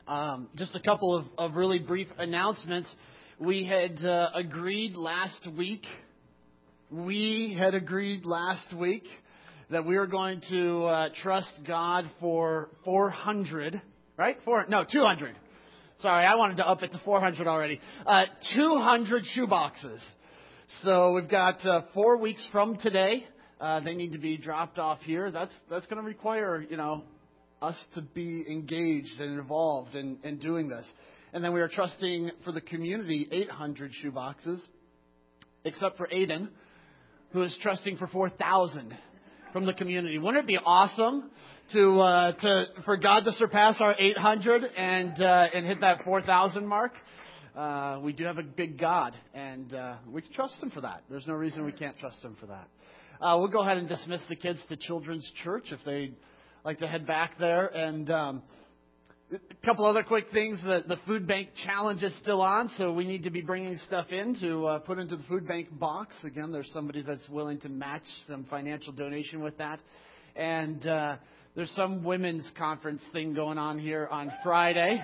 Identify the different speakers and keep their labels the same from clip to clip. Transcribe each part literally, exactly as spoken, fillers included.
Speaker 1: Um, just a couple of, of really brief announcements. We had uh, agreed last week, we had agreed last week that we were going to uh, trust God for four hundred, right? Four, no, two hundred. Sorry, I wanted to up it to four hundred already. Uh, two hundred shoe boxes. So we've got uh, four weeks from today. Uh, they need to be dropped off here. That's that's going to require, you know, us to be engaged and involved in, in doing this. And then we are trusting for the community eight hundred shoe boxes, except for Aiden, who is trusting for four thousand from the community. Wouldn't it be awesome to uh, to for God to surpass our eight hundred and uh, and hit that four thousand mark? Uh, we do have a big God, and uh, we can trust Him for that. There's no reason we can't trust Him for that. Uh, we'll go ahead and dismiss the kids to Children's Church if they'd like to head back there. And um, a couple other quick things. The, the food bank challenge is still on, so we need to be bringing stuff in to uh, put into the food bank box. Again, there's somebody that's willing to match some financial donation with that. And uh, there's some women's conference thing going on here on Friday.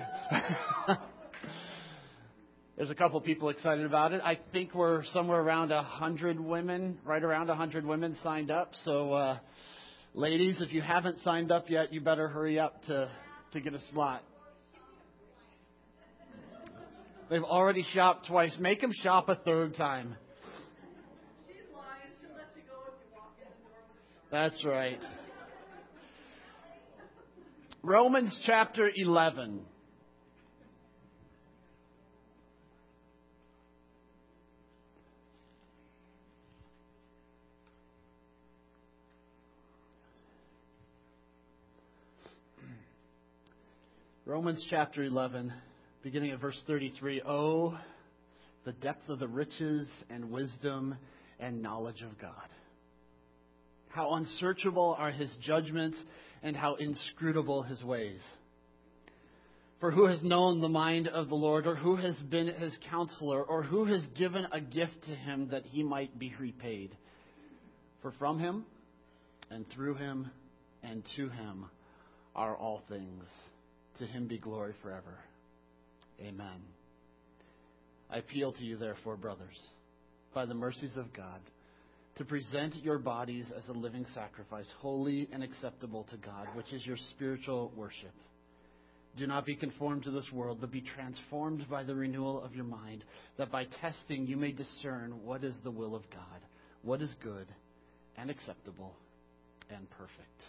Speaker 1: There's a couple people excited about it. I think we're somewhere around one hundred women, right around one hundred women signed up. So, uh, ladies, if you haven't signed up yet, you better hurry up to, to get a slot. They've already shopped twice. Make them shop a third time.
Speaker 2: She's lying. She'll let you go if you walk in the door with a
Speaker 1: That's right. Romans chapter eleven. Romans chapter eleven, beginning at verse thirty-three. Oh, the depth of the riches and wisdom and knowledge of God. How unsearchable are His judgments and how inscrutable His ways. For who has known the mind of the Lord, or who has been His counselor, or who has given a gift to Him that He might be repaid? For from Him and through Him and to Him are all things. To Him be glory forever. Amen. I appeal to you, therefore, brothers, by the mercies of God, to present your bodies as a living sacrifice, holy and acceptable to God, which is your spiritual worship. Do not be conformed to this world, but be transformed by the renewal of your mind, that by testing you may discern what is the will of God, what is good and acceptable and perfect.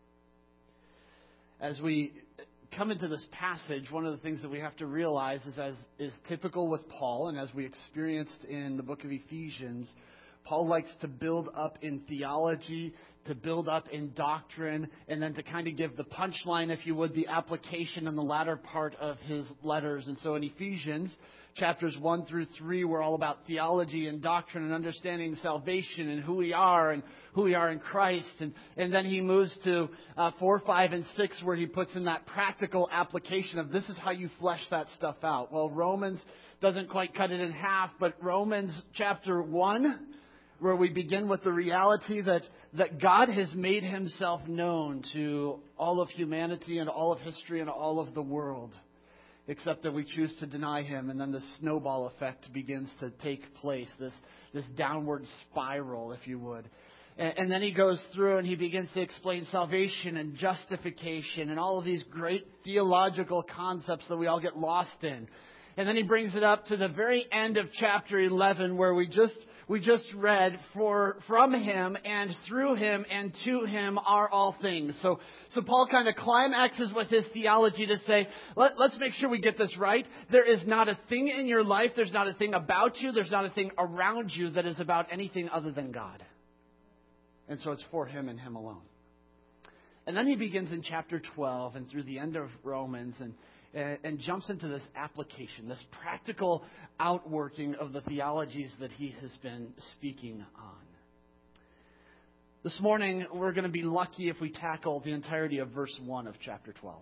Speaker 1: As we come into this passage, one of the things that we have to realize is, as is typical with Paul, and as we experienced in the book of Ephesians, Paul likes to build up in theology, to build up in doctrine, and then to kind of give the punchline, if you would, the application in the latter part of his letters. And so in Ephesians, chapters one through three were all about theology and doctrine and understanding salvation and who we are and who we are in Christ. And, and then he moves to uh, four, five, and six, where he puts in that practical application of this is how you flesh that stuff out. Well, Romans doesn't quite cut it in half, but Romans chapter one, where we begin with the reality that, that God has made Himself known to all of humanity and all of history and all of the world, except that we choose to deny Him, and then the snowball effect begins to take place, this, this downward spiral, if you would. And, and then he goes through and he begins to explain salvation and justification and all of these great theological concepts that we all get lost in. And then he brings it up to the very end of chapter eleven, where we just we just read, for from Him and through Him and to Him are all things. So so Paul kind of climaxes with his theology to say, Let, let's make sure we get this right. There is not a thing in your life, there's not a thing about you, there's not a thing around you that is about anything other than God. And so it's for Him and Him alone. And then he begins in chapter twelve and through the end of Romans and and jumps into this application, this practical outworking of the theologies that he has been speaking on. This morning, we're going to be lucky if we tackle the entirety of verse one of chapter twelve.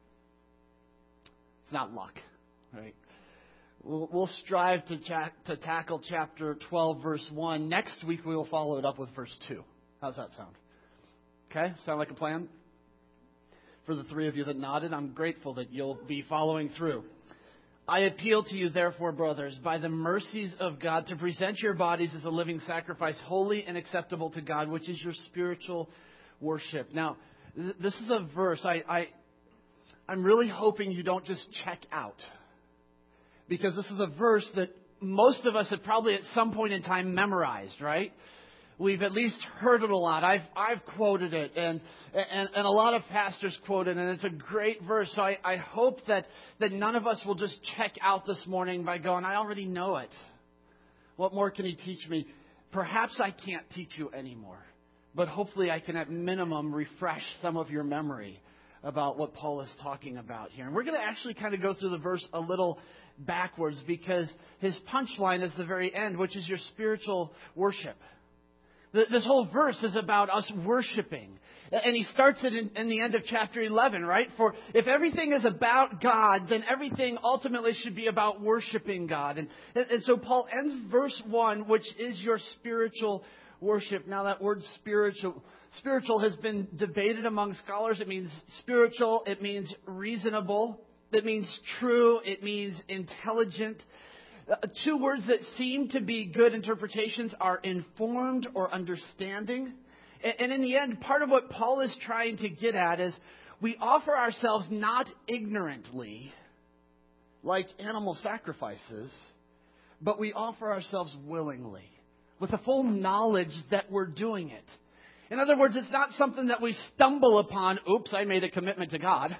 Speaker 1: It's not luck, right? We'll, we'll strive to, cha- to tackle chapter twelve, verse one. Next week, we will follow it up with verse two. How's that sound? Okay? Sound like a plan? For the three of you that nodded, I'm grateful that you'll be following through. I appeal to you, therefore, brothers, by the mercies of God, to present your bodies as a living sacrifice, holy and acceptable to God, which is your spiritual worship. Now, th- this is a verse I, I, I'm really hoping you don't just check out. Because this is a verse that most of us have probably at some point in time memorized, right? We've at least heard it a lot. I've I've quoted it, and and, and a lot of pastors quote it, and it's a great verse. So I, I hope that, that none of us will just check out this morning by going, I already know it. What more can he teach me? Perhaps I can't teach you anymore, but hopefully I can at minimum refresh some of your memory about what Paul is talking about here. And we're going to actually kind of go through the verse a little backwards because his punchline is the very end, which is your spiritual worship. This whole verse is about us worshiping. And he starts it in, in the end of chapter eleven, right? For if everything is about God, then everything ultimately should be about worshiping God. And, and so Paul ends verse one, which is your spiritual worship. Now that word spiritual, spiritual has been debated among scholars. It means spiritual. It means reasonable. It means true. It means intelligent. Uh, two words that seem to be good interpretations are informed or understanding. And, and in the end, part of what Paul is trying to get at is we offer ourselves not ignorantly, like animal sacrifices, but we offer ourselves willingly, with a full knowledge that we're doing it. In other words, it's not something that we stumble upon, oops, I made a commitment to God.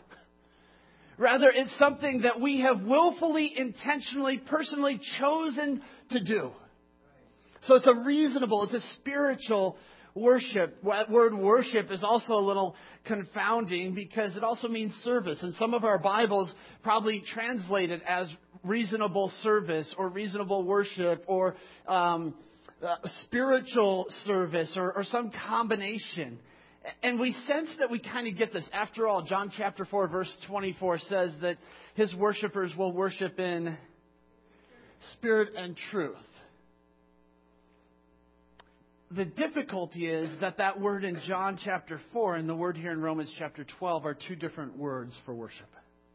Speaker 1: Rather, it's something that we have willfully, intentionally, personally chosen to do. So it's a reasonable, it's a spiritual worship. That word worship is also a little confounding because it also means service. And some of our Bibles probably translate it as reasonable service or reasonable worship or um, uh, spiritual service or, or some combination. And we sense that we kind of get this. After all, John chapter four, verse twenty-four says that his worshipers will worship in spirit and truth. The difficulty is that that word in John chapter four and the word here in Romans chapter twelve are two different words for worship.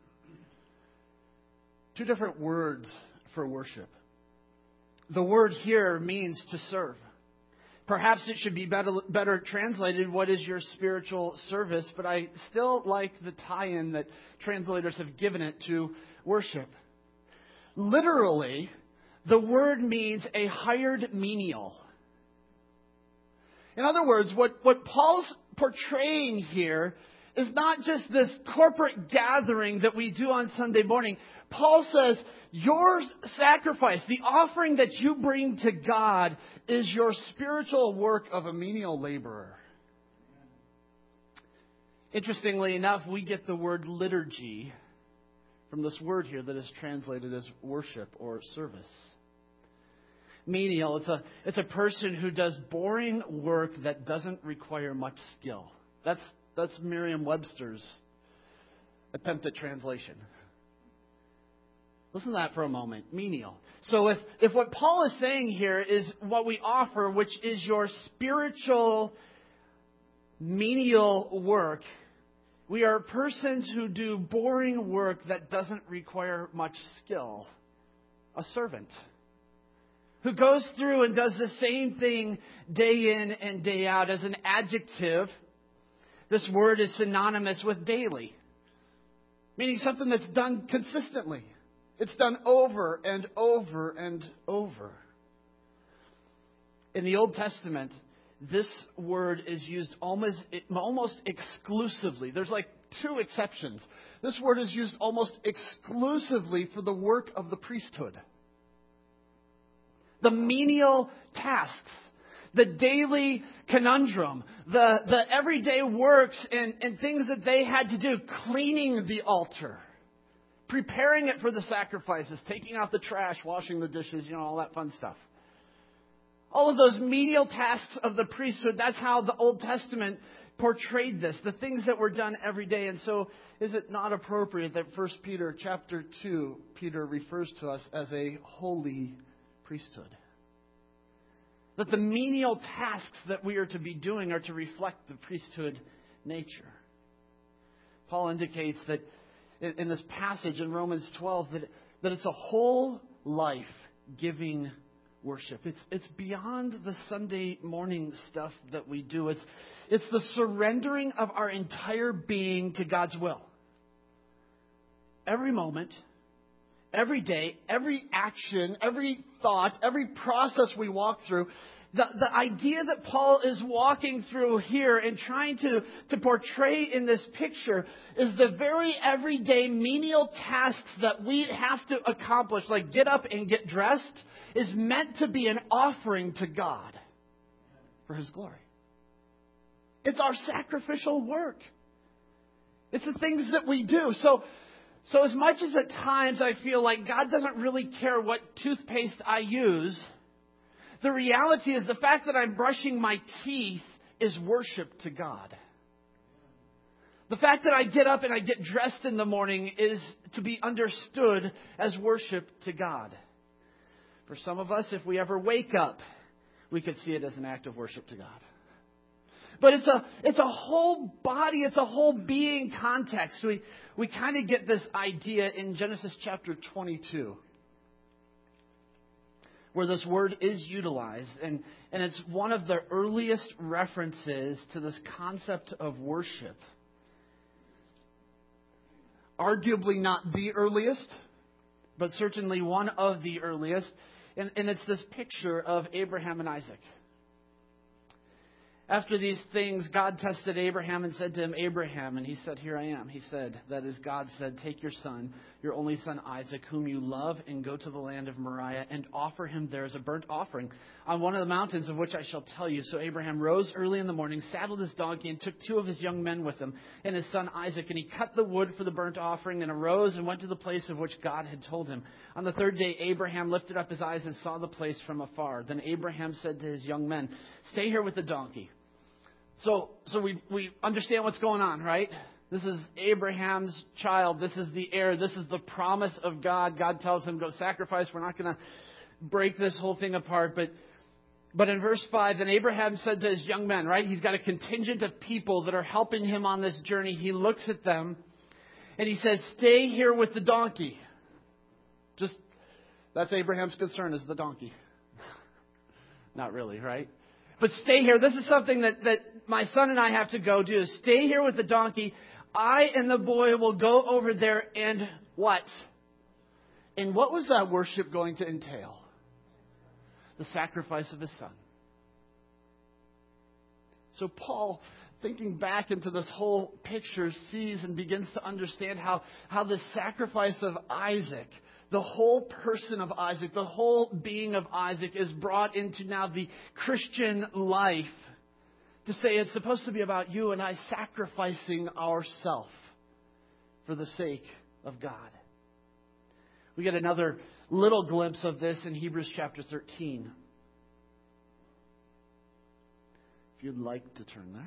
Speaker 1: Two different words for worship. The word here means to serve. Perhaps it should be better, better translated, what is your spiritual service? But I still like the tie-in that translators have given it to worship. Literally, the word means a hired menial. In other words, what, what Paul's portraying here is not just this corporate gathering that we do on Sunday morning. Paul says, your sacrifice, the offering that you bring to God, is your spiritual work of a menial laborer. Interestingly enough, we get the word liturgy from this word here that is translated as worship or service. Menial, it's a, it's a person who does boring work that doesn't require much skill. That's, that's Merriam-Webster's attempt at translation. Listen to that for a moment. Menial. So if, if what Paul is saying here is what we offer, which is your spiritual menial work, we are persons who do boring work that doesn't require much skill. A servant who goes through and does the same thing day in and day out. As an adjective, this word is synonymous with daily, meaning something that's done consistently. It's done over and over and over. In the Old Testament, this word is used almost, almost exclusively. There's like two exceptions. This word is used almost exclusively for the work of the priesthood. The menial tasks, the daily conundrum, the, the everyday works and, and things that they had to do, cleaning the altar, preparing it for the sacrifices, taking out the trash, washing the dishes, you know, all that fun stuff. All of those menial tasks of the priesthood, that's how the Old Testament portrayed this, the things that were done every day. And so is it not appropriate that First Peter chapter two, Peter refers to us as a holy priesthood? That the menial tasks that we are to be doing are to reflect the priesthood nature. Paul indicates that in, in this passage in Romans twelve that, that it's a whole life giving worship. It's it's beyond the Sunday morning stuff that we do. It's it's the surrendering of our entire being to God's will. Every moment, every day, every action, every thought, every process we walk through, the, the idea that Paul is walking through here and trying to, to portray in this picture is the very everyday menial tasks that we have to accomplish, like get up and get dressed, is meant to be an offering to God for His glory. It's our sacrificial work. It's the things that we do. So, so as much as at times I feel like God doesn't really care what toothpaste I use, the reality is the fact that I'm brushing my teeth is worship to God. The fact that I get up and I get dressed in the morning is to be understood as worship to God. For some of us, if we ever wake up, we could see it as an act of worship to God. But it's a it's a whole body, it's a whole being context. We we kind of get this idea in Genesis chapter twenty-two, where this word is utilized. And, and it's one of the earliest references to this concept of worship. Arguably not the earliest, but certainly one of the earliest. And, and it's this picture of Abraham and Isaac. After these things, God tested Abraham and said to him, Abraham, and he said, here I am. He said, that is, God said, take your son, your only son Isaac, whom you love, and go to the land of Moriah and offer him there as a burnt offering on one of the mountains of which I shall tell you. So Abraham rose early in the morning, saddled his donkey, and took two of his young men with him and his son Isaac. And he cut the wood for the burnt offering and arose and went to the place of which God had told him. On the third day, Abraham lifted up his eyes and saw the place from afar. Then Abraham said to his young men, stay here with the donkey. So, so we we understand what's going on, right? This is Abraham's child. This is the heir. This is the promise of God. God tells him, go sacrifice. We're not going to break this whole thing apart. But, but in verse five, then Abraham said to his young men, right? He's got a contingent of people that are helping him on this journey. He looks at them and he says, stay here with the donkey. Just, that's Abraham's concern, is the donkey. Not really, right? But stay here. This is something that, that my son and I have to go do. Stay here with the donkey. I and the boy will go over there and what? And what was that worship going to entail? The sacrifice of his son. So Paul, thinking back into this whole picture, sees and begins to understand how, how the sacrifice of Isaac, the whole person of Isaac, the whole being of Isaac is brought into now the Christian life to say it's supposed to be about you and I sacrificing ourselves for the sake of God. We get another little glimpse of this in Hebrews chapter thirteen. If you'd like to turn there.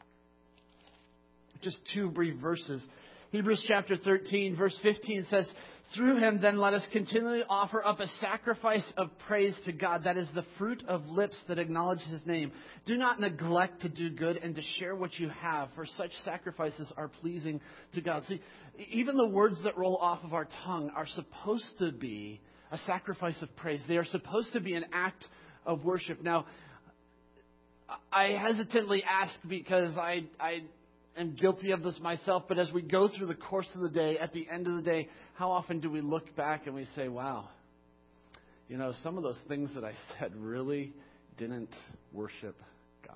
Speaker 1: Just two brief verses. Hebrews chapter thirteen, verse fifteen says, through him, then, let us continually offer up a sacrifice of praise to God. That is the fruit of lips that acknowledge his name. Do not neglect to do good and to share what you have, for such sacrifices are pleasing to God. See, even the words that roll off of our tongue are supposed to be a sacrifice of praise. They are supposed to be an act of worship. Now, I hesitantly ask because I, I am guilty of this myself, but as we go through the course of the day, at the end of the day, how often do we look back and we say, wow, you know, some of those things that I said really didn't worship God.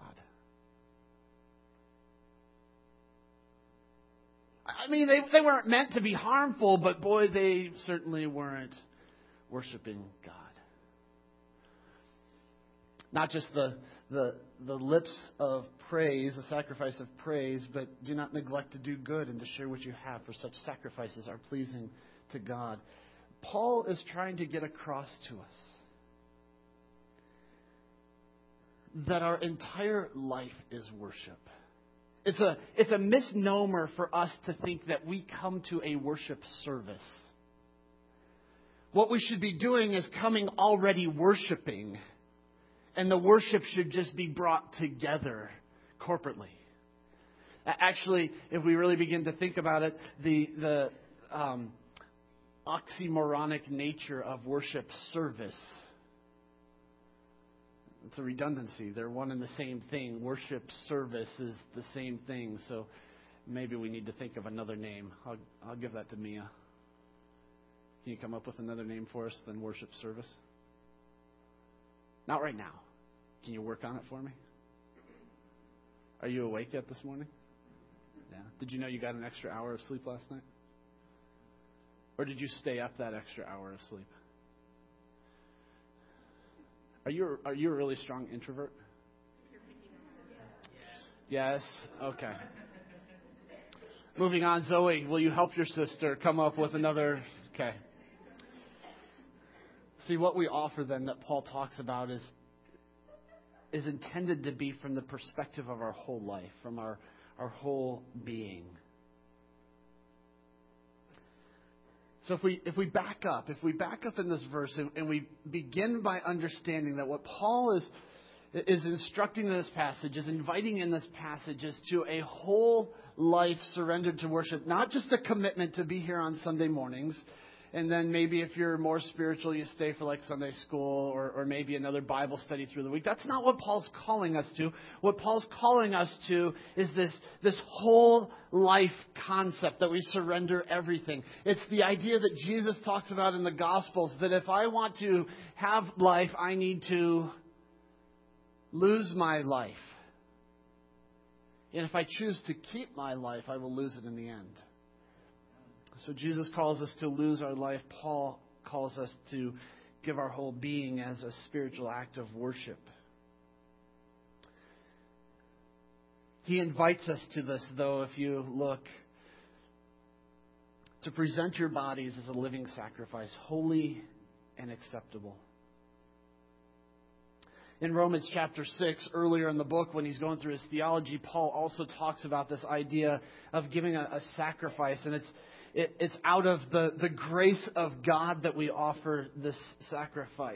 Speaker 1: I mean, they, they weren't meant to be harmful, but boy, they certainly weren't worshiping God. Not just the the the lips of praise, the sacrifice of praise, but do not neglect to do good and to share what you have, for such sacrifices are pleasing to God. Paul is trying to get across to us that our entire life is worship. It's a it's a misnomer for us to think that we come to a worship service. What we should be doing is coming already worshiping, and the worship should just be brought together corporately. Actually, if we really begin to think about it, the the um, oxymoronic nature of worship service. It's a redundancy. They're one and the same thing. Worship service is the same thing. So maybe we need to think of another name. I'll, I'll give that to Mia. Can you come up with another name for us than worship service? Not right now. Can you work on it for me? Are you awake yet this morning? Yeah. Did you know you got an extra hour of sleep last night? Or did you stay up that extra hour of sleep? Are you are you a really strong introvert? Yes. Okay. Moving on, Zoe, will you help your sister come up with another? Okay. See, what we offer then that Paul talks about is is intended to be from the perspective of our whole life, from our, our whole being. So if we if we back up, if we back up in this verse and, and we begin by understanding that what Paul is is instructing in this passage, is inviting in this passage, is to a whole life surrendered to worship, not just a commitment to be here on Sunday mornings, and then maybe if you're more spiritual, you stay for like Sunday school or, or maybe another Bible study through the week. That's not what Paul's calling us to. What Paul's calling us to is this, this whole life concept that we surrender everything. It's the idea that Jesus talks about in the Gospels, that if I want to have life, I need to lose my life. And if I choose to keep my life, I will lose it in the end. So Jesus calls us to lose our life. Paul calls us to give our whole being as a spiritual act of worship. He invites us to this, though, if you look, to present your bodies as a living sacrifice, holy and acceptable. In Romans chapter six, earlier in the book, when he's going through his theology, Paul also talks about this idea of giving a, a sacrifice. And it's it, it's out of the, the grace of God that we offer this sacrifice.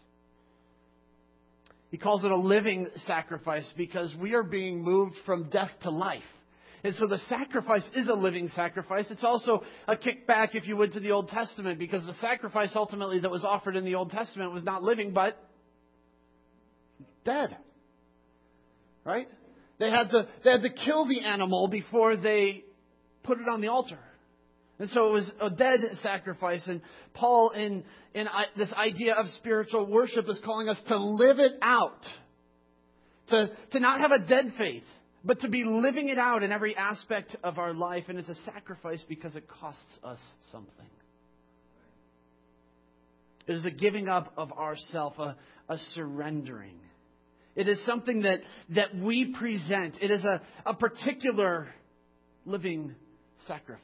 Speaker 1: He calls it a living sacrifice because we are being moved from death to life. And so the sacrifice is a living sacrifice. It's also a kickback, if you would, to the Old Testament, because the sacrifice ultimately that was offered in the Old Testament was not living, but dead. Right? They had to they had to kill the animal before they put it on the altar. And so it was a dead sacrifice. And Paul, in, in this idea of spiritual worship, is calling us to live it out. To, to not have a dead faith, but to be living it out in every aspect of our life. And it's a sacrifice because it costs us something. It is a giving up of ourself, a, a surrendering. It is something that, that we present. It is a, a particular living sacrifice.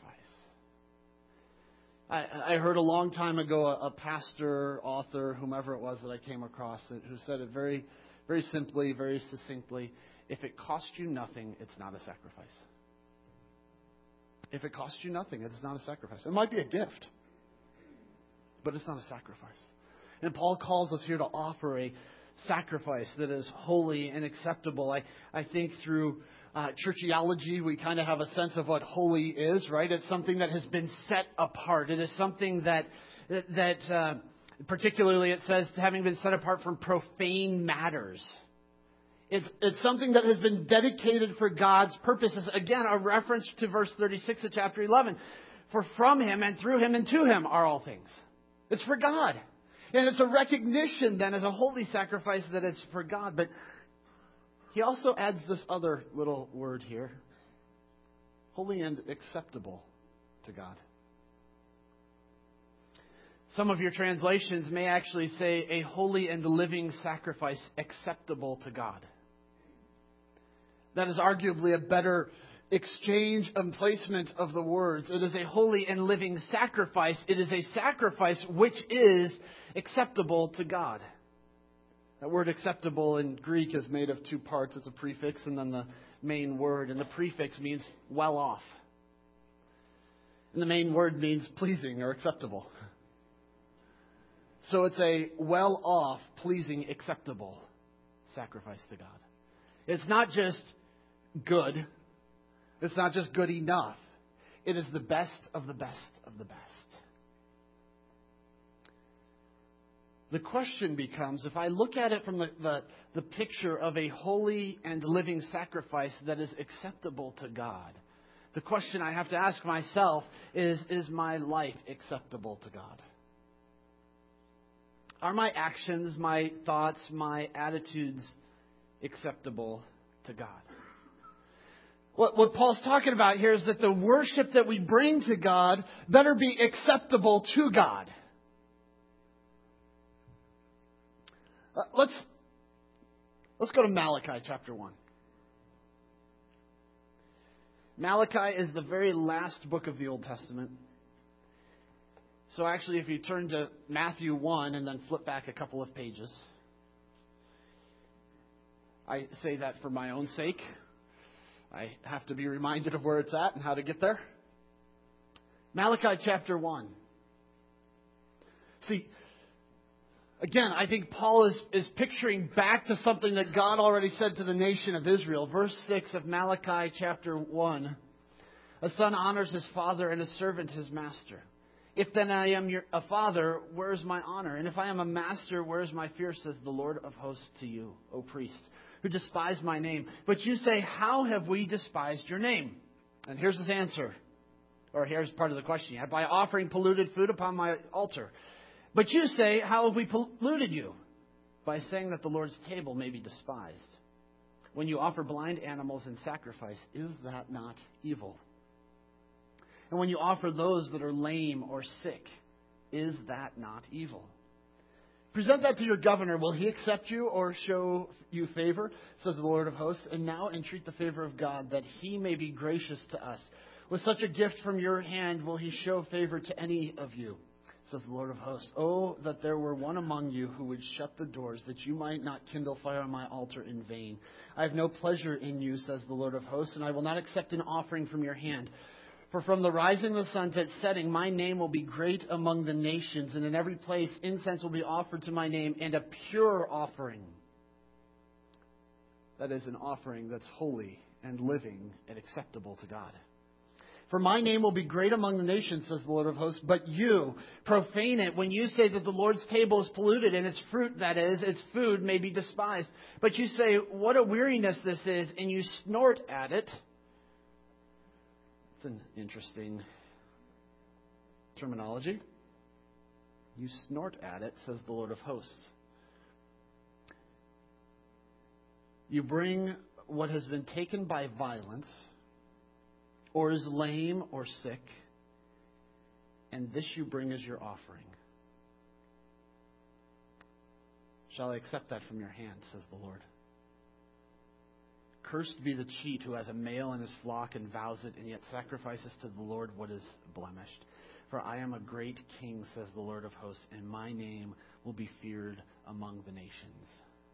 Speaker 1: I, I heard a long time ago a, a pastor, author, whomever it was that I came across, who said it very, very simply, very succinctly. If it costs you nothing, it's not a sacrifice. If it costs you nothing, it's not a sacrifice. It might be a gift, but it's not a sacrifice. And Paul calls us here to offer a sacrifice that is holy and acceptable. I, I think through uh, churchiology, we kind of have a sense of what holy is, right? It's something that has been set apart. It is something that, that, that uh, particularly it says, having been set apart from profane matters. It's, it's something that has been dedicated for God's purposes. Again, a reference to verse thirty-six of chapter eleven. For from Him and through Him and to Him are all things. It's for God. And it's a recognition then as a holy sacrifice that it's for God. But he also adds this other little word here. Holy and acceptable to God. Some of your translations may actually say a holy and living sacrifice acceptable to God. That is arguably a better exchange and placement of the words. It is a holy and living sacrifice. It is a sacrifice which is acceptable to God. That word acceptable in Greek is made of two parts. It's a prefix and then the main word. And the prefix means well off. And the main word means pleasing or acceptable. So it's a well off, pleasing, acceptable sacrifice to God. It's not just good. It's not just good enough. It is the best of the best of the best. The question becomes, if I look at it from the, the, the picture of a holy and living sacrifice that is acceptable to God, the question I have to ask myself is, is my life acceptable to God? Are my actions, my thoughts, my attitudes acceptable to God? What, what Paul's talking about here is that the worship that we bring to God better be acceptable to God. Uh, let's, let's go to Malachi chapter one. Malachi is the very last book of the Old Testament. So actually, if you turn to Matthew one and then flip back a couple of pages, I say that for my own sake. I have to be reminded of where it's at and how to get there. Malachi chapter one. See, again, I think Paul is, is picturing back to something that God already said to the nation of Israel. Verse six of Malachi chapter one. A son honors his father and a servant his master. If then I am your, a father, where is my honor? And if I am a master, where is my fear, says the Lord of hosts to you, O priests, who despise my name. But you say, how have we despised your name? And here's his answer. Or here's part of the question. By offering polluted food upon my altar. But you say, how have we polluted you? By saying that the Lord's table may be despised. When you offer blind animals in sacrifice, is that not evil? And when you offer those that are lame or sick, is that not evil? Present that to your governor. Will he accept you or show you favor? Says the Lord of hosts. And now entreat the favor of God, that he may be gracious to us. With such a gift from your hand, will he show favor to any of you? Says the Lord of hosts. Oh, that there were one among you who would shut the doors, that you might not kindle fire on my altar in vain. I have no pleasure in you, says the Lord of hosts, and I will not accept an offering from your hand. For from the rising of the sun to its setting, my name will be great among the nations, and in every place incense will be offered to my name, and a pure offering. That is an offering that's holy and living and acceptable to God. For my name will be great among the nations, says the Lord of hosts, but you profane it when you say that the Lord's table is polluted, and its fruit, that is, its food, may be despised. But you say, what a weariness this is, and you snort at it. An interesting terminology. You snort at it, says the Lord of hosts. You bring what has been taken by violence, or is lame or sick, and this you bring as your offering. Shall I accept that from your hand, says the Lord? Cursed be the cheat who has a male in his flock and vows it, and yet sacrifices to the Lord what is blemished. For I am a great king, says the Lord of hosts, and my name will be feared among the nations.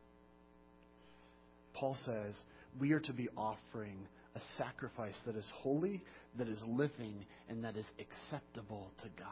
Speaker 1: Paul says we are to be offering a sacrifice that is holy, that is living, and that is acceptable to God.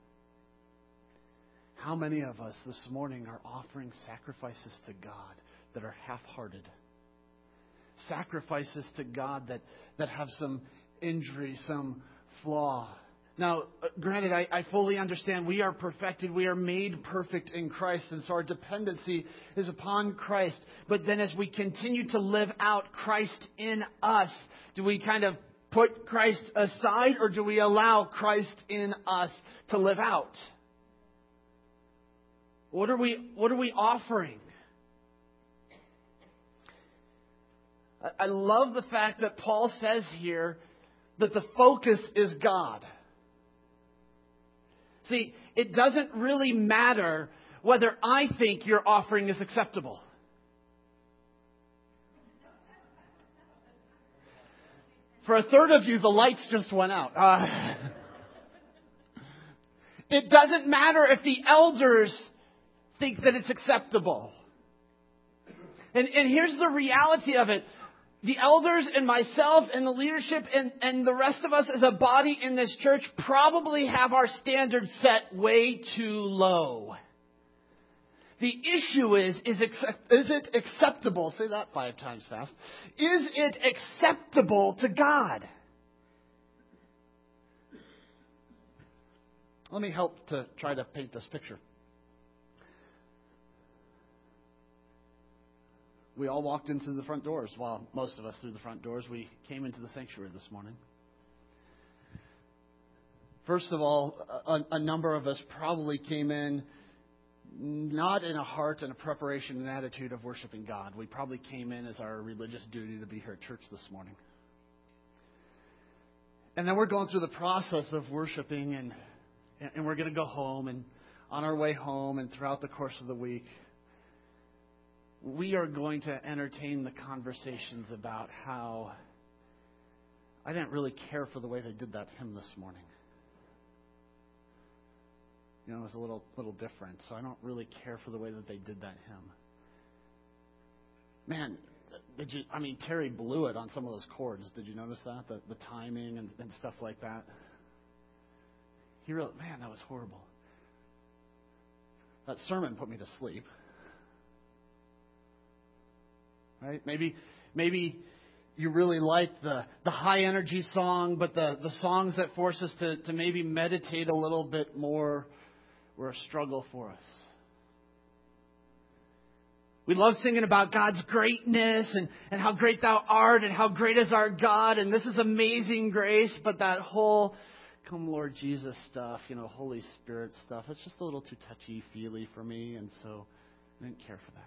Speaker 1: How many of us this morning are offering sacrifices to God that are half-hearted? Sacrifices to God that, that have some injury, some flaw. Now, granted, I, I fully understand we are perfected. We are made perfect in Christ. And so our dependency is upon Christ. But then as we continue to live out Christ in us, do we kind of put Christ aside, or do we allow Christ in us to live out? What are we, what are we offering? I love the fact that Paul says here that the focus is God. See, it doesn't really matter whether I think your offering is acceptable. For a third of you, the lights just went out. Uh, it doesn't matter if the elders think that it's acceptable. And, and here's the reality of it. The elders and myself and the leadership and, and the rest of us as a body in this church probably have our standards set way too low. The issue is, is, accept, is it acceptable? Say that five times fast. Is it acceptable to God? let me help to try to paint this picture. We all walked into the front doors. Well, most of us through the front doors. We came into the sanctuary this morning. First of all, a, a number of us probably came in not in a heart and a preparation and attitude of worshiping God. We probably came in as our religious duty to be here at church this morning. And then we're going through the process of worshiping, and and we're going to go home, and on our way home and throughout the course of the week, we are going to entertain the conversations about how I didn't really care for the way they did that hymn this morning. You know, it was a little little different, so I don't really care for the way that they did that hymn. Man, did you? I mean, Terry blew it on some of those chords. Did you notice that? The, the timing and, and stuff like that. He really, man, that was horrible. That sermon put me to sleep. Right? Maybe, maybe you really like the, the high energy song, but the, the songs that force us to, to maybe meditate a little bit more were a struggle for us. We love singing about God's greatness and, and how great thou art and how great is our God and this is amazing grace, but that whole come Lord Jesus stuff, you know, Holy Spirit stuff, it's just a little too touchy-feely for me, and so I didn't care for that.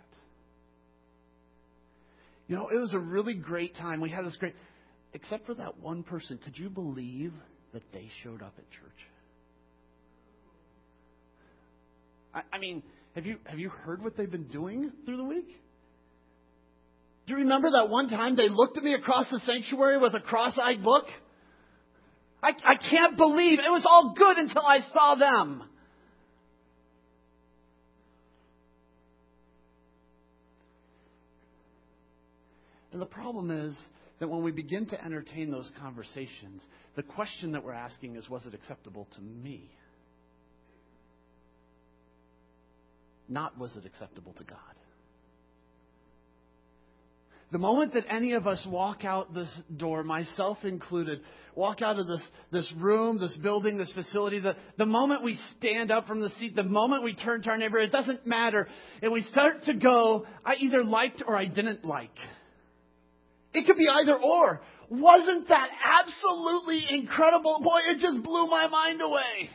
Speaker 1: You know, it was a really great time. We had this great, except for that one person. Could you believe that they showed up at church? I, I mean, have you have you heard what they've been doing through the week? Do you remember that one time they looked at me across the sanctuary with a cross-eyed look? I, I can't believe it was all good until I saw them. And the problem is that when we begin to entertain those conversations, the question that we're asking is, was it acceptable to me? Not, was it acceptable to God? The moment that any of us walk out this door, myself included, walk out of this, this room, this building, this facility, the, the moment we stand up from the seat, the moment we turn to our neighbor, it doesn't matter. And we start to go, I either liked or I didn't like. It could be either or. Wasn't that absolutely incredible? Boy, it just blew my mind away.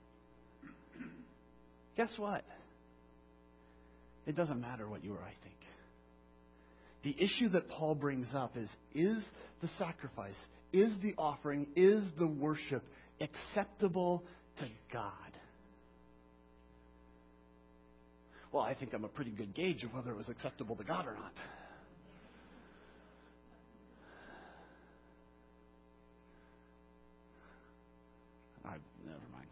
Speaker 1: Guess what? It doesn't matter what you or I think. The issue that Paul brings up is, is the sacrifice, is the offering, is the worship acceptable to God? Well, I think I'm a pretty good gauge of whether it was acceptable to God or not. I, never mind.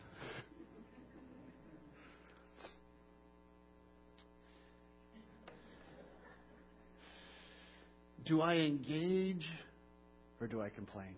Speaker 1: Do I engage or do I complain?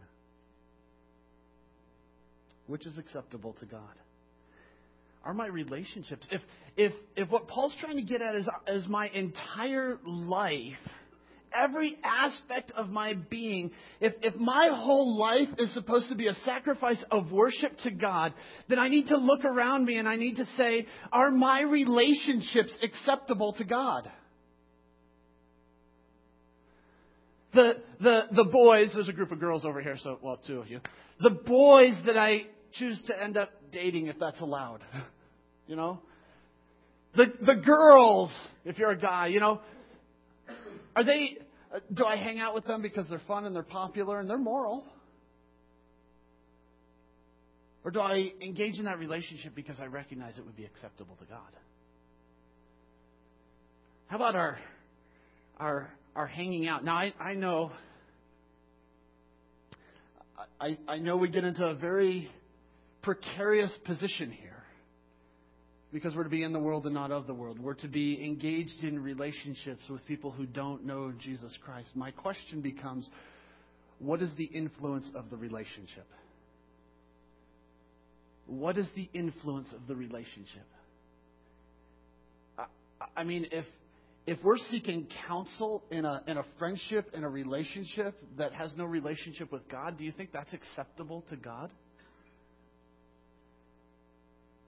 Speaker 1: Which is acceptable to God? Are my relationships, if if if what Paul's trying to get at is, is my entire life, every aspect of my being, if, if my whole life is supposed to be a sacrifice of worship to God, then I need to look around me and I need to say, are my relationships acceptable to God? The, the, the boys, there's a group of girls over here, so, well, two of you. The boys that I choose to end up dating, if that's allowed, you know? The, the girls, if you're a guy, you know? Are they, do I hang out with them because they're fun and they're popular and they're moral? Or do I engage in that relationship because I recognize it would be acceptable to God? How about our our our hanging out? Now, I, I know I, I know we get into a very precarious position here. Because we're to be in the world and not of the world. We're to be engaged in relationships with people who don't know Jesus Christ. My question becomes, what is the influence of the relationship? What is the influence of the relationship? I, I mean, if if we're seeking counsel in a in a friendship, in a relationship that has no relationship with God, do you think that's acceptable to God?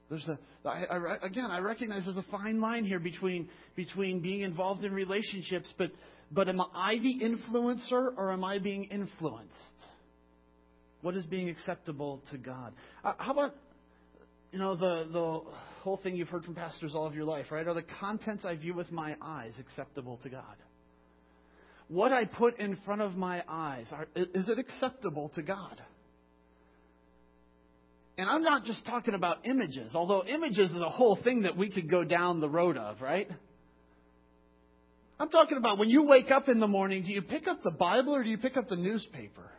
Speaker 1: There's a, I, I, again, I recognize there's a fine line here between between being involved in relationships, but but am I the influencer or am I being influenced? What is being acceptable to God? Uh, how about, you know, the the whole thing you've heard from pastors all of your life, right? Are the contents I view with my eyes acceptable to God? What I put in front of my eyes, are, is it acceptable to God? And I'm not just talking about images, although images is a whole thing that we could go down the road of, right? I'm talking about when you wake up in the morning, do you pick up the Bible or do you pick up the newspaper?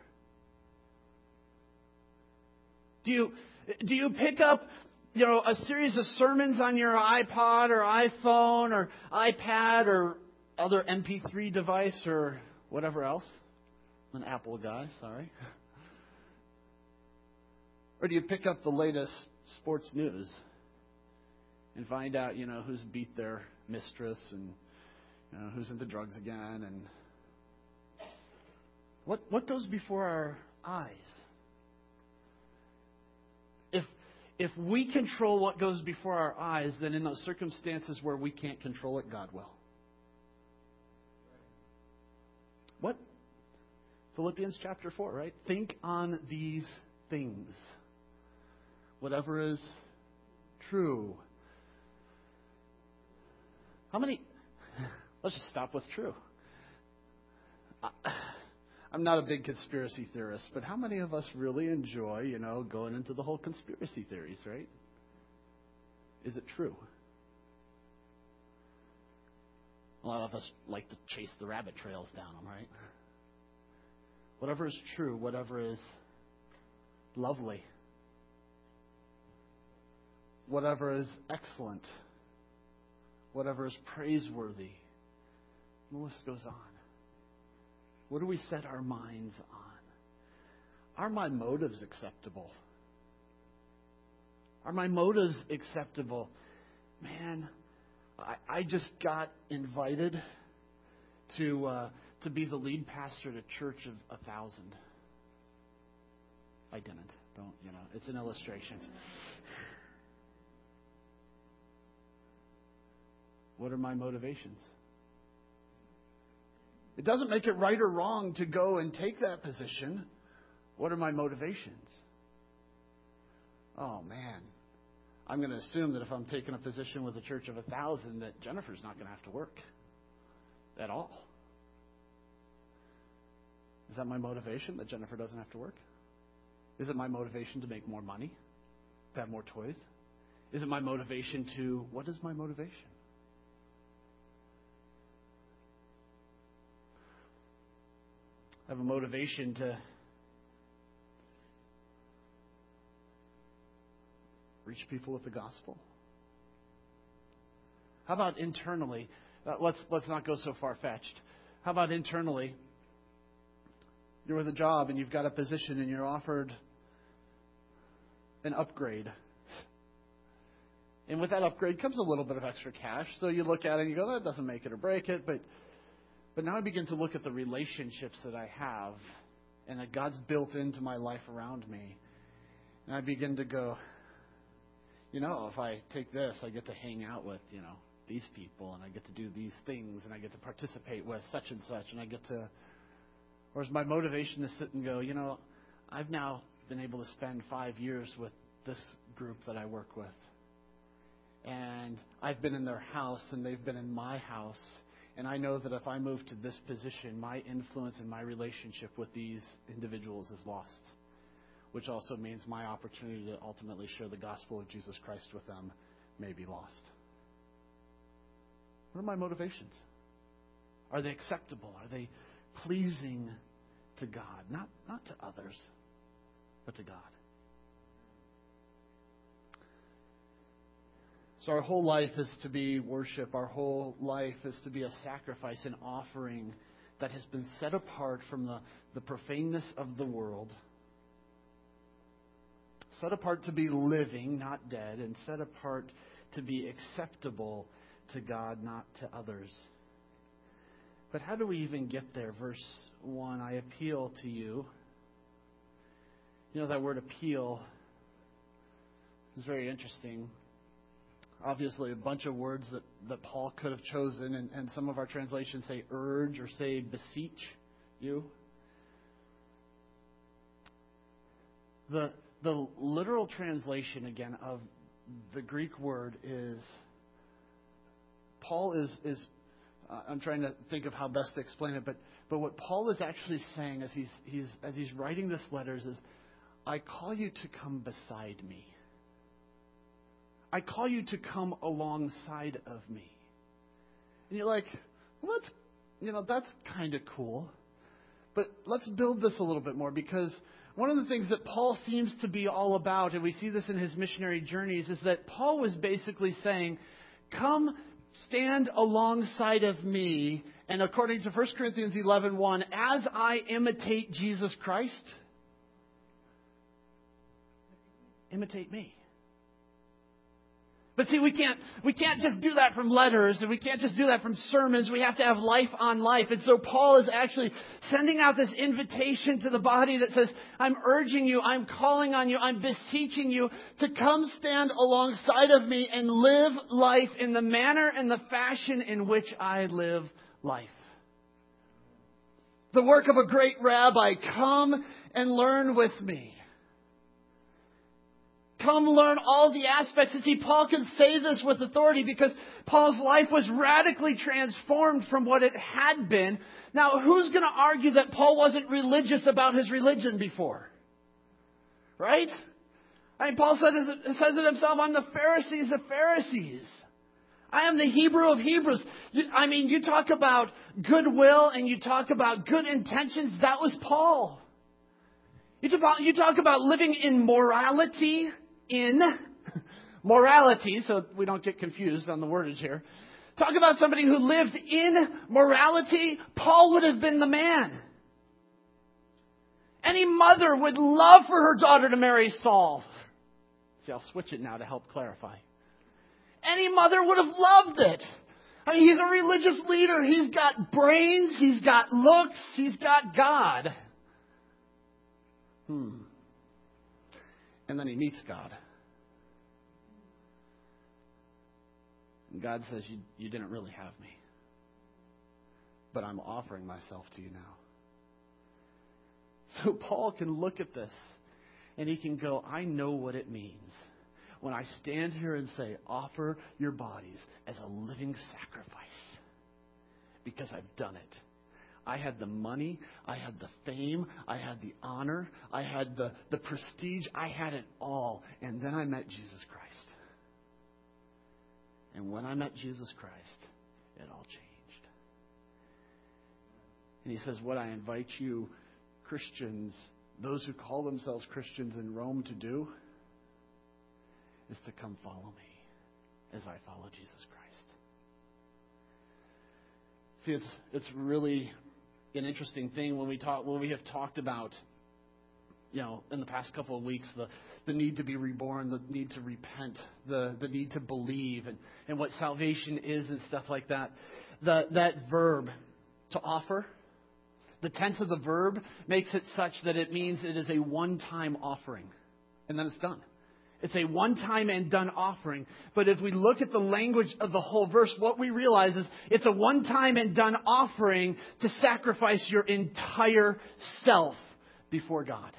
Speaker 1: Do you do you pick up, you know, a series of sermons on your iPod or iPhone or iPad or other M P three device or whatever else? I'm an Apple guy, sorry. Or do you pick up the latest sports news and find out, you know, who's beat their mistress and, you know, who's into drugs again, and what what goes before our eyes? If if we control what goes before our eyes, then in those circumstances where we can't control it, God will. What? Philippians chapter four, right? Think on these things. Whatever is true. How many? Let's just stop with true. I'm not a big conspiracy theorist, but how many of us really enjoy, you know, going into the whole conspiracy theories, right? Is it true? A lot of us like to chase the rabbit trails down them, right? Whatever is true, whatever is lovely, whatever is excellent, whatever is praiseworthy. The list goes on. What do we set our minds on? Are my motives acceptable? Are my motives acceptable? Man, I, I just got invited to uh, to be the lead pastor at a church of a thousand. I didn't. Don't, you know, it's an illustration. What are my motivations? It doesn't make it right or wrong to go and take that position. What are my motivations? Oh, man. I'm going to assume that if I'm taking a position with a church of a thousand, that Jennifer's not going to have to work at all. Is that my motivation, that Jennifer doesn't have to work? Is it my motivation to make more money? To have more toys? Is it my motivation to... What is my motivation? I have a motivation to reach people with the gospel. How about internally? Uh, let's let's not go so far-fetched. How about internally? You're with a job and you've got a position and you're offered an upgrade. And with that upgrade comes a little bit of extra cash. So you look at it and you go, that doesn't make it or break it, but But now I begin to look at the relationships that I have and that God's built into my life around me. And I begin to go, you know, if I take this, I get to hang out with, you know, these people, and I get to do these things, and I get to participate with such and such, and I get to... Or is my motivation to sit and go, you know, I've now been able to spend five years with this group that I work with. And I've been in their house, and they've been in my house. And I know that if I move to this position, my influence and my relationship with these individuals is lost, which also means my opportunity to ultimately share the gospel of Jesus Christ with them may be lost. What are my motivations? Are they acceptable? Are they pleasing to God? Not, not to others, but to God. So our whole life is to be worship. Our whole life is to be a sacrifice, an offering that has been set apart from the, the profaneness of the world. Set apart to be living, not dead, and set apart to be acceptable to God, not to others. But how do we even get there? Verse one, I appeal to you. You know, that word appeal is very interesting. Obviously, a bunch of words that, that Paul could have chosen, and, and some of our translations say urge or say beseech you. The, the literal translation, again, of the Greek word is, Paul is, is uh, I'm trying to think of how best to explain it, but, but what Paul is actually saying as he's, he's, as he's writing this letters is, I call you to come beside me. I call you to come alongside of me. And you're like, well, that's, you know, that's kind of cool. But let's build this a little bit more, because one of the things that Paul seems to be all about, and we see this in his missionary journeys, is that Paul was basically saying, come stand alongside of me. And according to First Corinthians eleven one, as I imitate Jesus Christ, imitate me. But see, we can't we can't just do that from letters, and we can't just do that from sermons. We have to have life on life. And so Paul is actually sending out this invitation to the body that says, I'm urging you, I'm calling on you, I'm beseeching you to come stand alongside of me and live life in the manner and the fashion in which I live life. The work of a great rabbi, come and learn with me. Come learn all the aspects. And see, Paul can say this with authority because Paul's life was radically transformed from what it had been. Now, who's going to argue that Paul wasn't religious about his religion before? Right? I mean, Paul said, says it himself, I'm the Pharisees of Pharisees. I am the Hebrew of Hebrews. I mean, you talk about goodwill and you talk about good intentions. That was Paul. You talk about, you talk about living in morality. In morality, so we don't get confused on the wordage here. Talk about somebody who lived in morality. Paul would have been the man. Any mother would love for her daughter to marry Saul. See, I'll switch it now to help clarify. Any mother would have loved it. I mean, he's a religious leader. He's got brains. He's got looks. He's got God. Hmm. And then he meets God. And God says, you, you didn't really have me. But I'm offering myself to you now. So Paul can look at this and he can go, I know what it means when I stand here and say, offer your bodies as a living sacrifice. Because I've done it. I had the money, I had the fame, I had the honor, I had the, the prestige, I had it all. And then I met Jesus Christ. And when I met Jesus Christ, it all changed. And he says, what I invite you, Christians, those who call themselves Christians in Rome to do, is to come follow me as I follow Jesus Christ. See, it's it's really an interesting thing when we talk when we have talked about, you know, in the past couple of weeks, the, the need to be reborn, the need to repent, the, the need to believe, and, and what salvation is and stuff like that. The, that verb, to offer, the tense of the verb makes it such that it means it is a one-time offering. And then it's done. It's a one-time and done offering. But if we look at the language of the whole verse, what we realize is it's a one-time and done offering to sacrifice your entire self before God.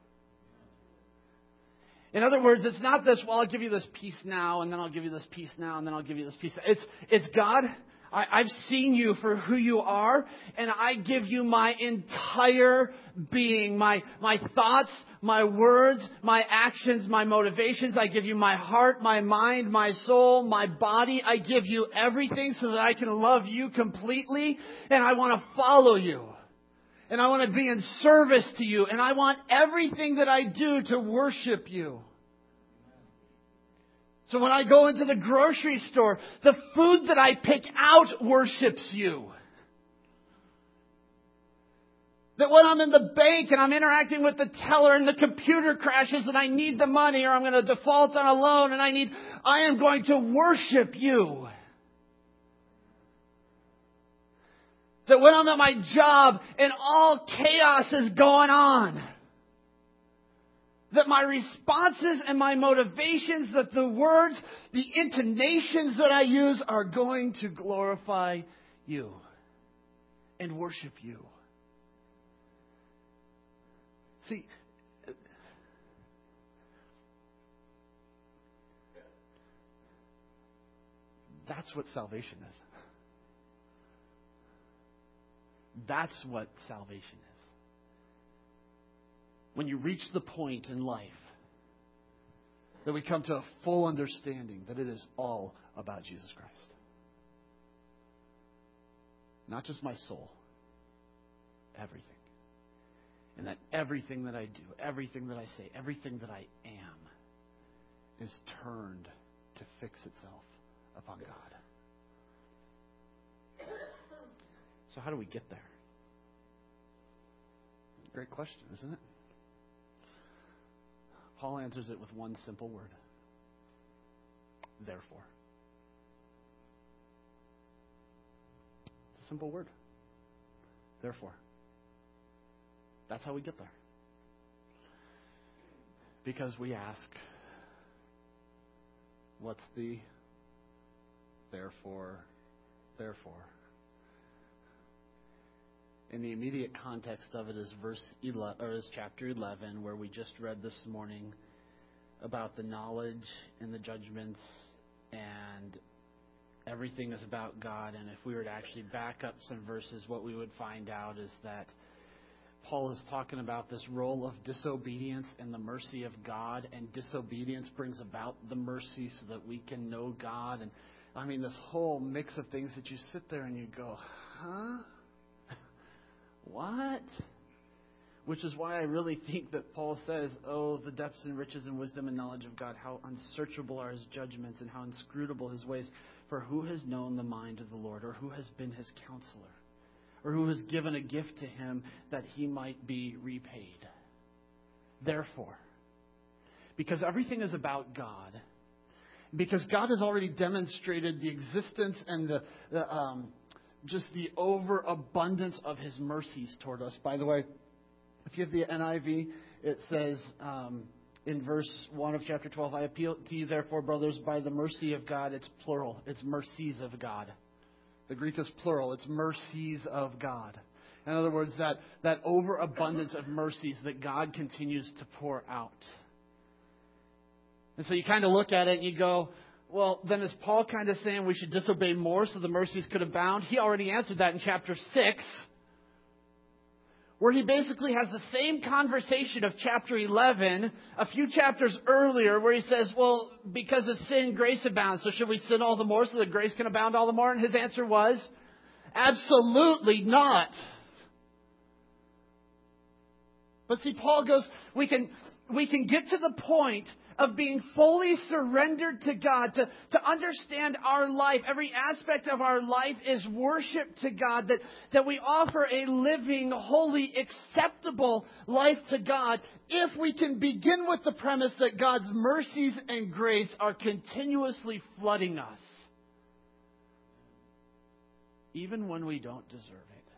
Speaker 1: In other words, it's not this, well, I'll give you this piece now, and then I'll give you this piece now, and then I'll give you this piece. It's, it's God, I, I've seen you for who you are, and I give you my entire being, my, my thoughts, my words, my actions, my motivations. I give you my heart, my mind, my soul, my body. I give you everything so that I can love you completely, and I want to follow you. And I want to be in service to you. And I want everything that I do to worship you. So when I go into the grocery store, the food that I pick out worships you. That when I'm in the bank and I'm interacting with the teller and the computer crashes and I need the money or I'm going to default on a loan and I need, I am going to worship you. That when I'm at my job and all chaos is going on, that my responses and my motivations, that the words, the intonations that I use are going to glorify you and worship you. See, that's what salvation is. That's what salvation is. When you reach the point in life that we come to a full understanding that it is all about Jesus Christ. Not just my soul. Everything. And that everything that I do, everything that I say, everything that I am is turned to fix itself upon God. So how do we get there? Great question, isn't it? Paul answers it with one simple word. Therefore. It's a simple word. Therefore. That's how we get there. Because we ask, what's the therefore, therefore? And the immediate context of it is verse eleven, or is chapter eleven, where we just read this morning about the knowledge and the judgments, and everything is about God. And if we were to actually back up some verses, what we would find out is that Paul is talking about this role of disobedience and the mercy of God, and disobedience brings about the mercy so that we can know God. And I mean, this whole mix of things that you sit there and you go, huh? What? Which is why I really think that Paul says, oh, the depths and riches and wisdom and knowledge of God, how unsearchable are his judgments and how inscrutable his ways. For who has known the mind of the Lord, or who has been his counselor, or who has given a gift to him that he might be repaid? Therefore, because everything is about God, because God has already demonstrated the existence and the, the um, just the overabundance of his mercies toward us. By the way, if you have the N I V, it says um, in verse one of chapter twelve, I appeal to you, therefore, brothers, by the mercy of God. It's plural. It's mercies of God. The Greek is plural. It's mercies of God. In other words, that, that overabundance of mercies that God continues to pour out. And so you kind of look at it and you go, well, then is Paul kind of saying we should disobey more so the mercies could abound? He already answered that in chapter six, where he basically has the same conversation of chapter eleven, a few chapters earlier, where he says, well, because of sin, grace abounds. So should we sin all the more so that grace can abound all the more? And his answer was, absolutely not. But see, Paul goes, we can, we can get to the point of being fully surrendered to God, to, to understand our life. Every aspect of our life is worship to God, that, that we offer a living, holy, acceptable life to God if we can begin with the premise that God's mercies and grace are continuously flooding us, even when we don't deserve it.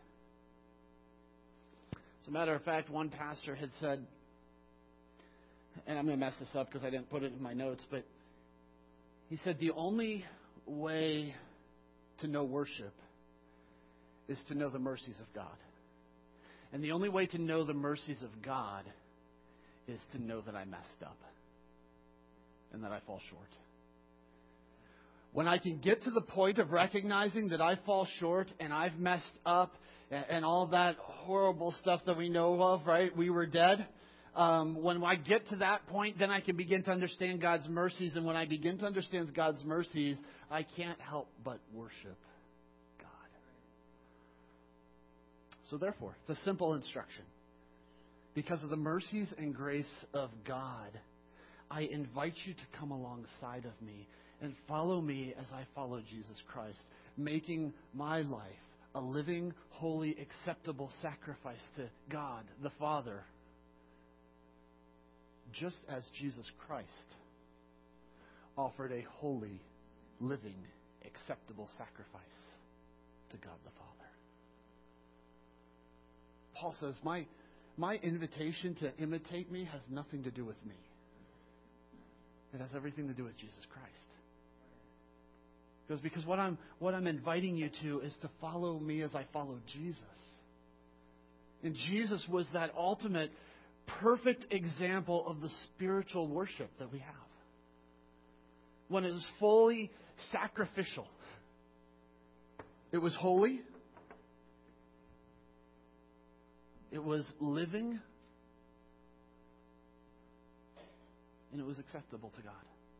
Speaker 1: As a matter of fact, one pastor had said, and I'm going to mess this up because I didn't put it in my notes, but he said the only way to know worship is to know the mercies of God. And the only way to know the mercies of God is to know that I messed up and that I fall short. When I can get to the point of recognizing that I fall short and I've messed up and, and all that horrible stuff that we know of, right? We were dead. Um, when I get to that point, then I can begin to understand God's mercies. And when I begin to understand God's mercies, I can't help but worship God. So therefore, it's a simple instruction. Because of the mercies and grace of God, I invite you to come alongside of me and follow me as I follow Jesus Christ, making my life a living, holy, acceptable sacrifice to God the Father, just as Jesus Christ offered a holy, living, acceptable sacrifice to God the Father. Paul says, my, my invitation to imitate me has nothing to do with me. It has everything to do with Jesus Christ. Because because what I'm what I'm inviting you to is to follow me as I follow Jesus. And Jesus was that ultimate, perfect example of the spiritual worship that we have. When it was fully sacrificial. It was holy. It was living. And it was acceptable to God.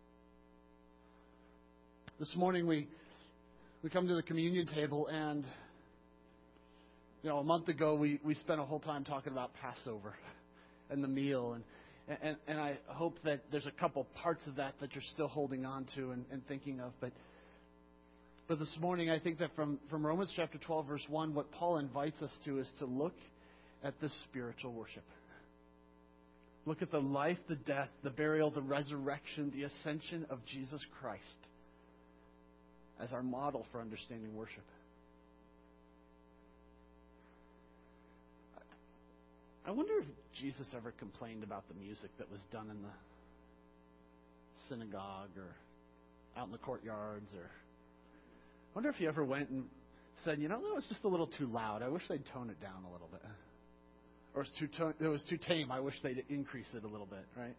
Speaker 1: This morning we we come to the communion table, and you know, a month ago we, we spent a whole time talking about Passover and the meal, and, and and I hope that there's a couple parts of that that you're still holding on to and, and thinking of. But but this morning I think that from, from Romans chapter twelve, verse one, what Paul invites us to is to look at this spiritual worship. Look at the life, the death, the burial, the resurrection, the ascension of Jesus Christ as our model for understanding worship. I wonder if Jesus ever complained about the music that was done in the synagogue or out in the courtyards, or I wonder if he ever went and said, you know, that was just a little too loud. I wish they'd tone it down a little bit. Or it's too to- it was too tame. I wish they'd increase it a little bit, right?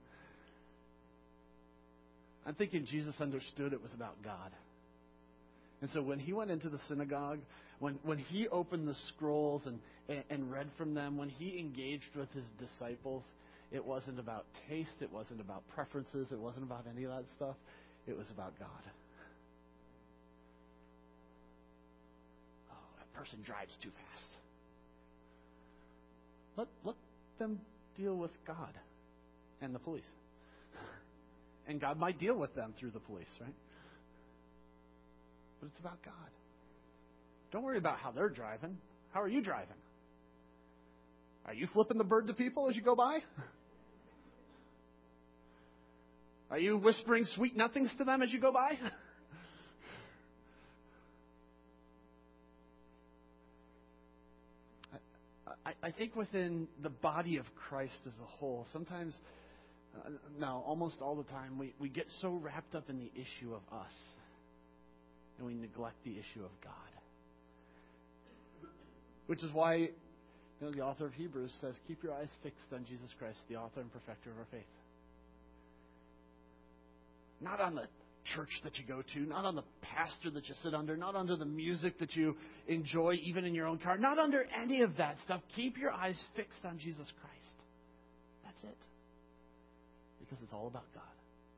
Speaker 1: I'm thinking Jesus understood it was about God. And so when he went into the synagogue, when, when he opened the scrolls and, and, and read from them, when he engaged with his disciples, it wasn't about taste, it wasn't about preferences, it wasn't about any of that stuff. It was about God. Oh, that person drives too fast. Let, let them deal with God and the police. And God might deal with them through the police, right? But it's about God. Don't worry about how they're driving. How are you driving? Are you flipping the bird to people as you go by? Are you whispering sweet nothings to them as you go by? I, I think within the body of Christ as a whole, sometimes, uh, now almost all the time, we, we get so wrapped up in the issue of us. And we neglect the issue of God. Which is why, you know, the author of Hebrews says, keep your eyes fixed on Jesus Christ, the author and perfecter of our faith. Not on the church that you go to, not on the pastor that you sit under, not under the music that you enjoy even in your own car, not under any of that stuff. Keep your eyes fixed on Jesus Christ. That's it. Because it's all about God.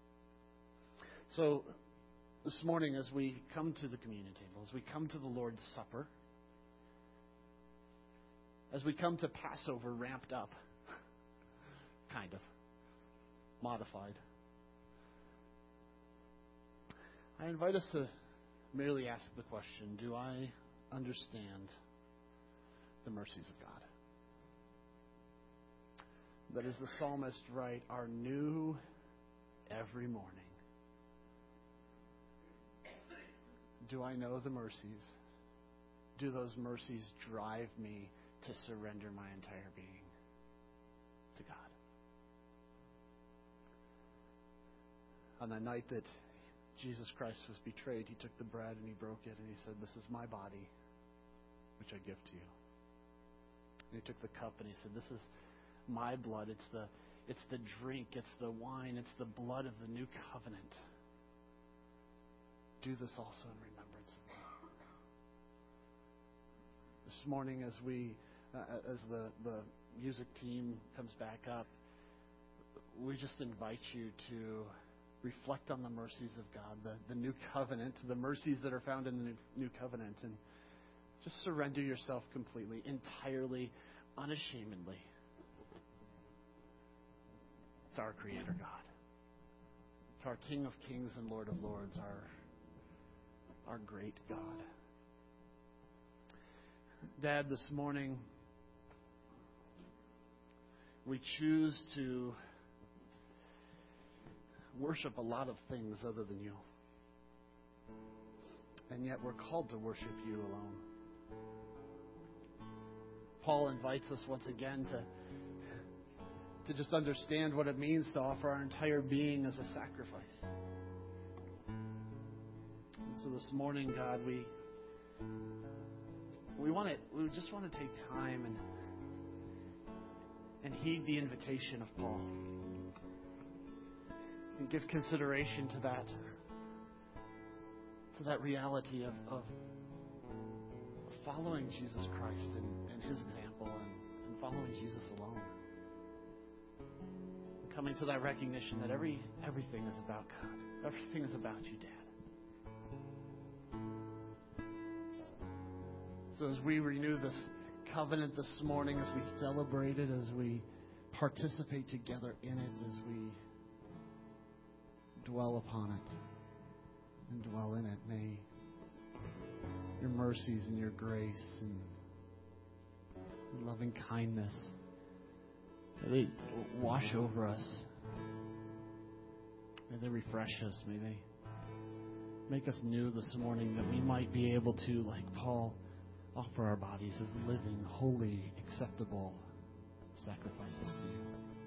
Speaker 1: So, this morning, as we come to the communion table, as we come to the Lord's Supper, as we come to Passover ramped up, kind of, modified, I invite us to merely ask the question, do I understand the mercies of God? That is the psalmist right, are new every morning. Do I know the mercies? Do those mercies drive me to surrender my entire being to God? On the night that Jesus Christ was betrayed, he took the bread and he broke it and he said, this is my body, which I give to you. And he took the cup and he said, this is my blood. It's the, it's the drink, it's the wine, it's the blood of the new covenant. Do this also in remembrance of me. This morning, as we, uh, as the, the music team comes back up, we just invite you to reflect on the mercies of God, the, the new covenant, the mercies that are found in the new, new covenant, and just surrender yourself completely, entirely, unashamedly to our Creator God, to our King of Kings and Lord of Lords, our our great God. Dad, this morning, we choose to worship a lot of things other than you. And yet we're called to worship you alone. Paul invites us once again to, to just understand what it means to offer our entire being as a sacrifice. And so this morning, God, we we want to we just want to take time and and heed the invitation of Paul and give consideration to that to that reality of, of following Jesus Christ and, and His example and, and following Jesus alone. And coming to that recognition that every everything is about God. Everything is about you, Dad. So as we renew this covenant this morning, as we celebrate it, as we participate together in it, as we dwell upon it and dwell in it, may your mercies and your grace and your loving kindness, may they wash over us. May they refresh us. May they make us new this morning, that we might be able to, like Paul, offer our bodies as living, holy, acceptable sacrifices to you.